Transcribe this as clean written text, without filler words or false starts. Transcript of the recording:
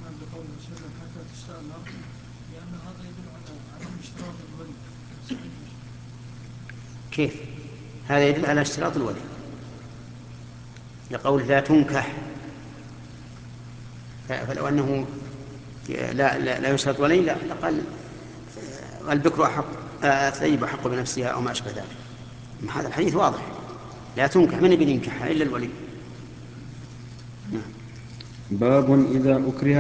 بقول وسلم حتى تشتاء الأرض، لأن هذا يدل على عدم اشتراط الولي. كيف؟ هذا يدل على اشتراط الولي، لقول لا تنكح. فلو أنه لا يشترط ولي لقال البكر أحق، الثيب أحق بنفسها أو ما أشبه ذلك. هذا الحديث واضح، لا تنكح، من ينكحها إلا الولي. نعم. باب إذا أكره